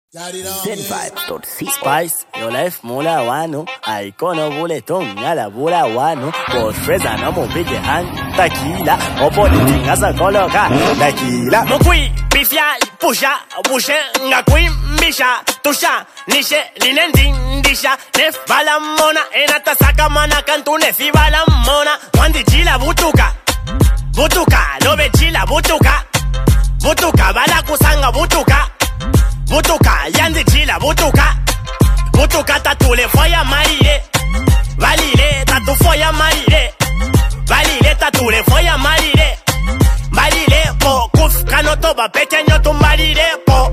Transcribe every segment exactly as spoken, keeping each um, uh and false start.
Z Vibes dot C O. Spice, your life mula wano. Ikono buleton, yala bula wano. Boss Freza no mo big hand. Tequila, opo de tingaza coloca. Tequila. Mukui, bifia, pusha, bushe, ngakui, misha, tusha, nishe, linendin, disha. Nef balamona, enata saka mana kantu nefi balamona. Wandi chila butuka. Butuka, lobe chila butuka. Butuka, bala kusanga butuka. Butuka, yandi chila butuka. Butuka tatule foya marire. Valile tatu foya marire. Valile tatule foya marire. Marire po kuf kanotoba pequeño tu marire po.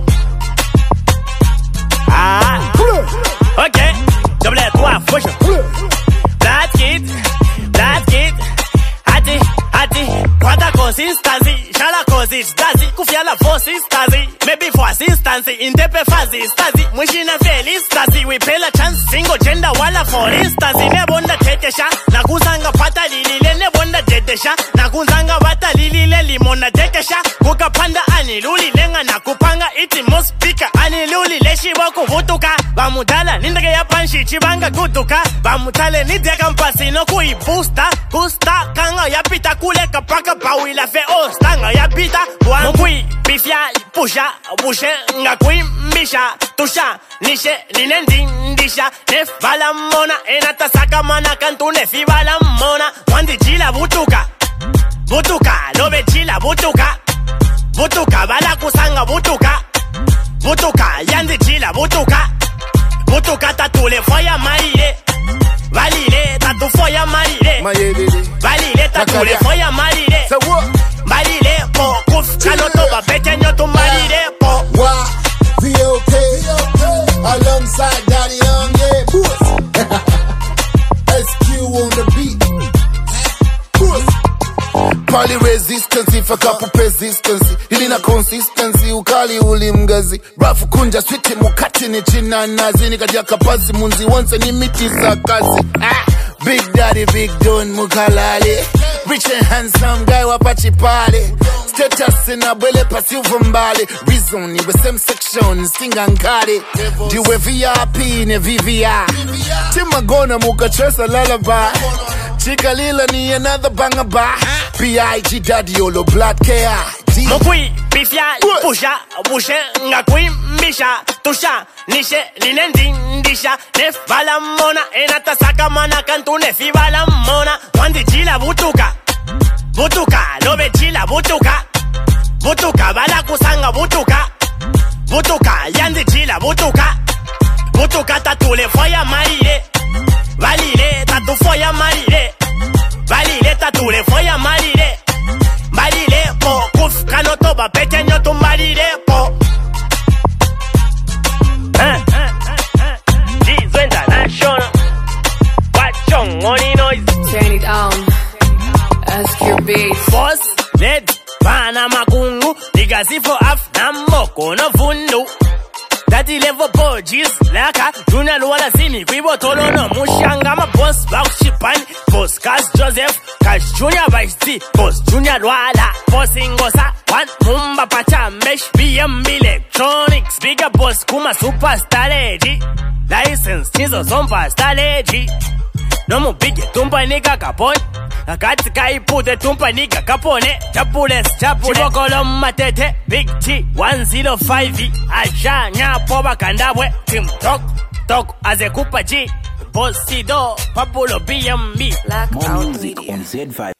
Ah, ok, double trois push. Black kid, black kid. Hati, hati, quanta consistency. Shala consistency, kufia la consistency. Maybe for assistance, in the fazi stazi. Mwishina feliz stazi. We pay la chance, single gender wala for instance. Ne bonda tetesha, na kuzanga pata lilile. Ne bonda jetesha, na kuzanga bata lilile. Limona tekesha, kuka panda ani luli. Lenga na kupanga iti muspika. Ani luli leshi wako vutuka. Bamutala nindage ya panshi chibanga kutuka. Bamutale nidega mpasi no kui booster. Gusta kanga ya pita kule kapaka pawi la fe ostanga ya pita. Mukui bifia pusha. Bushe, ngakui, misha, tusha, nishe, linendin, disha. Nef balamona, enata saka mana kantu nefi balamona. Wandi chila butuka. Butuka, lobe chila butuka. Butuka, bala kusanga butuka. Butuka, yandi chila butuka. Butuka tatule foya marire. Valile tatu foya marire. Valile tatule foya marire. Marire po kuf kanotoba pequeño tu marire po. Why? V O K alongside Daddy Young, yeah, boys. S Q on the beat. Pali resistance, if a couple persistence. Ilina consistency, ukali ulimgazi. Rafu kunja switi mukati ni china nazi. Nikadia kapasi munzi once ni miti za kazi. Ah, Big Daddy, Big Don Mukalali. Rich and handsome guy wapachi pale. Status in a bwele pasivu mbali. Reason iwe same section stinga nkali. Diwe V I P ne V V I. Tima gona muka chesa lullaby. Chika lila ni another banger ba. B I G Daddy Olo Blood K I Mukui, bifia, pusha, bushe, ngakui, misha, tusha, nishe, linendin, disha. Nef balamona, enata saka mana kantu nefi balamona. Wandi chila butuka. Butuka, lobe chila butuka. Butuka, bala kusanga butuka. Butuka, yandi chila butuka. Butuka tatule foya marire. Valile tatu foya marire. Valile tatule foya marire. Marire po kuf kanotoba pequeño tu marire po. Eh, eh, eh, eh. This international. Watch on money noise. Turn it on. S Q Beats. Boss, led, pana makungu. Nigasi for af na moko no fundu. Daddy level porgies, laka. Junior wala simi, kwibo tolo no mushanga. Ma boss, back shipani. Boss, Cash Joseph. Cash Junior Vice T. Boss, Junior wala. Boss Ingosa. One, Mumba Pacha Mesh. B M Electronics. Bigger boss, Kuma Superstar Lady. License, Chizo Zomba Star Lady. No mu big tumpa nigga kapone. Akati kai pute tumpa nigga kapone. Chapules, chapules. Chibokolom matete. Big T one oh five. Aja nya poba kandabwe. Tim Tok, Tok azekupa G. Bossido, Papulo B M B. More music on Z Vibes.